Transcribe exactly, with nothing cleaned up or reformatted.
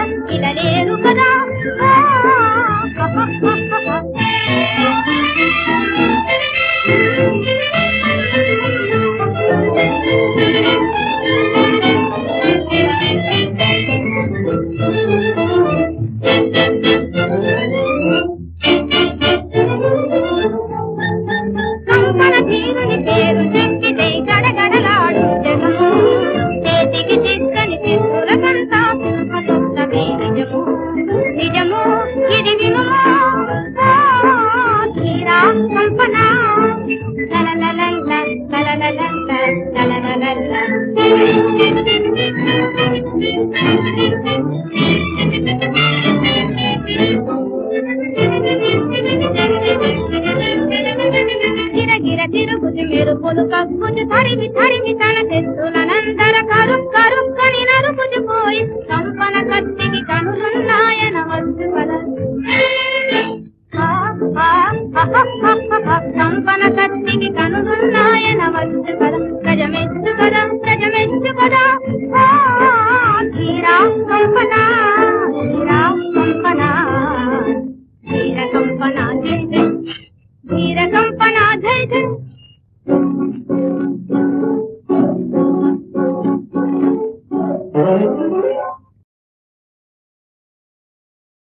ఇలా లేరు కదా కంపన తీరుని పేరు చెక్కితే గడగడలాడు జగము చేతికి చిక్కని చిత్తులకంతా అసొత్తమే నిజము నిజము ఇది వినుము తీరా కంపన లలలలల్ల లలలలల్ల లలలలల్ల గిరగిర తిరుగుతి మెరుపులు కక్కుచి తరిమి తరిమి తన తెత్తులనందర కరు కరుక్కని నరుకుచిపోయి కంపన కత్తికి కనులున్నాయన వచ్చు కదా కంపన కత్తికి కనులున్నాయన వచ్చు కదా ప్రజమెచ్చు కదా ప్రజమెచ్చు కదా తీరా కంపన తీరా కంపన తీర కంపన జై జై తీర కంపన జై జై